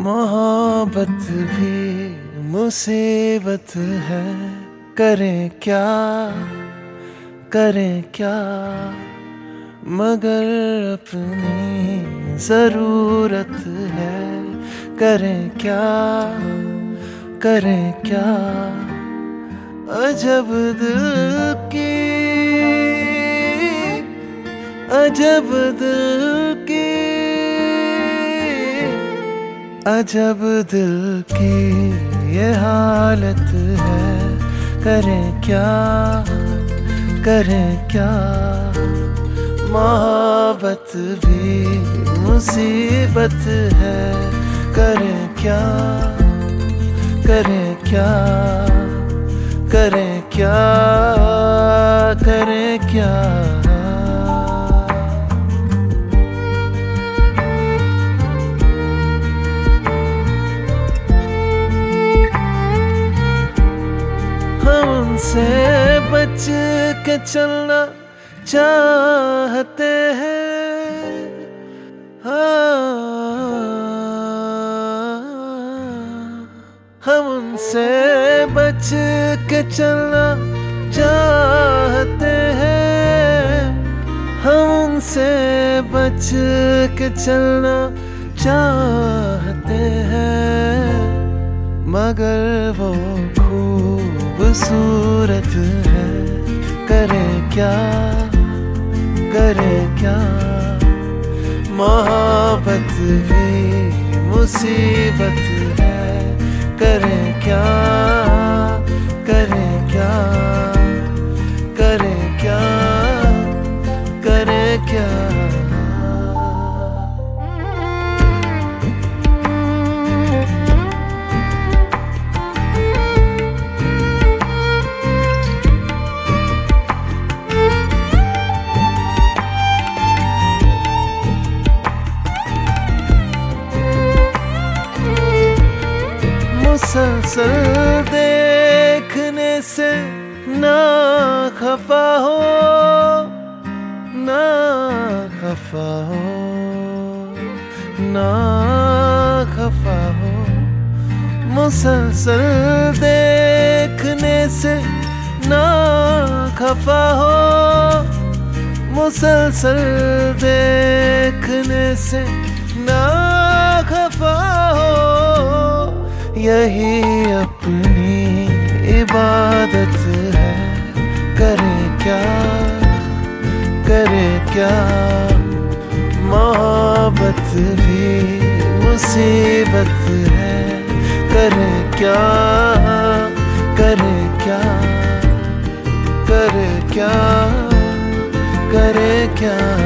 मोहब्बत भी मुसीबत है, करें क्या करें क्या, मगर अपनी जरूरत है, करें क्या करें क्या। अजब दिल की अजब दिल की अजब दिल की ये हालत है, करें क्या करें क्या। मोहब्बत भी मुसीबत है, करें क्या करें क्या करें क्या करें क्या। हमसे बच के चलना चाहते हैं, हम उनसे बच के चलना चाहते हैं, हम उनसे बच के चलना चाहते हैं, मगर वो खूबसूरत है, करें क्या करें क्या। मोहब्बत भी मुसीबत है, करें क्या करें क्या करें क्या करें क्या। मुसलसल देखने से ना खफा हो ना खफा हो ना खफा हो। मुसलसल देखने से ना खफा हो, मुसलसल देखने से ना खफा हो। यही अपनी इबादत है, करें क्या करें क्या। मोहब्बत भी मुसीबत है, करें क्या करें क्या करें क्या करें क्या।